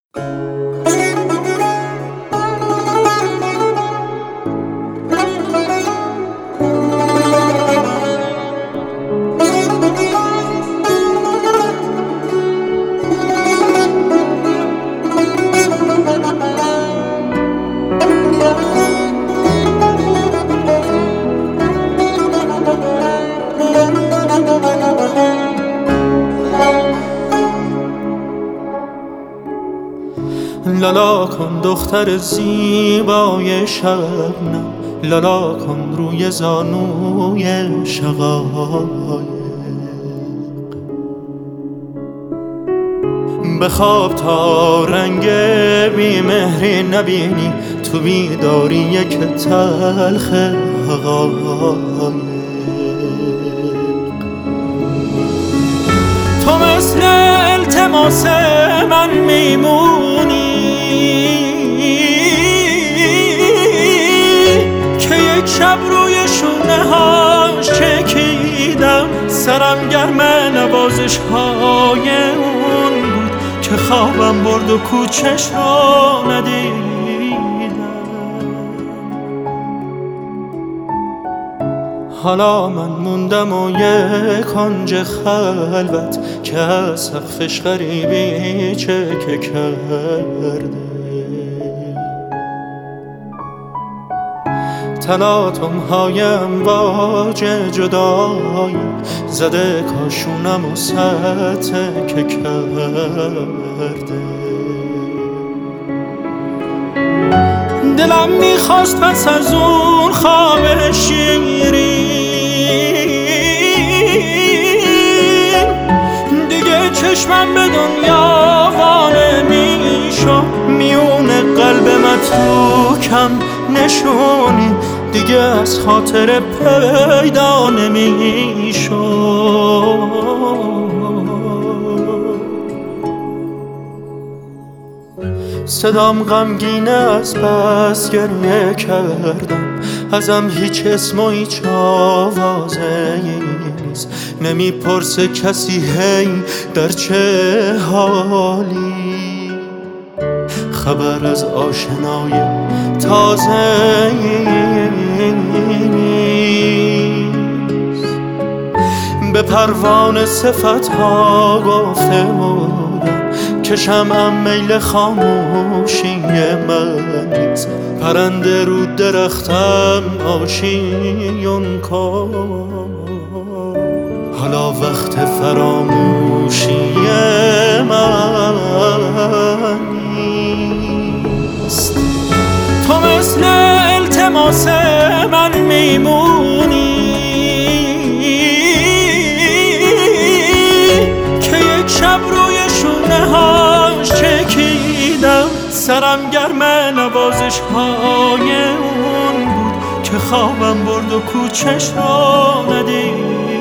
لالا کن دختر زیبای شبنم، لالا کن روی زانوی شقایق. بخواب تا رنگ بیمهری نبینی، تو بیداری یک تلخ حقایق. تو مثل التماس من میمونی که یک شب روی شونه هاش چکیدم، سرم گرم نوازش های اون بود که خوابم برد و کوچش رو ندیدم. حالا من موندم و یک کنج خلوت که از سقفش غریبی چکه کرده. تلاطم های امواج جدایی زده کاشونم و سطح که کرده. دلم میخواست پس از اون خواب شیرین دیگه چشمم به دنیا وانه میشو، میون قلب متروکم نشونی دیگه از خاطر پیدا نمیشو. صدام غمگینه از بس گریه کردم، ازم هیچ اسم و هیچ آوازه‌ای نیست. نمیپرسه کسی هی در چه حالی، خبر از آشنای تازه‌ای نیست. به پروانه صفت‌ها گفته بودم که شمعم میل خاموشی من نیست. پرنده رو درختم آشیون کن، حالا وقت فراموشی من نیست. تو مثل التماس من میمونی که یک شب روی شونه هاش چکیدم، سرم گرم نوازش های اون بود که خوابم برد و کوچش رو ندید.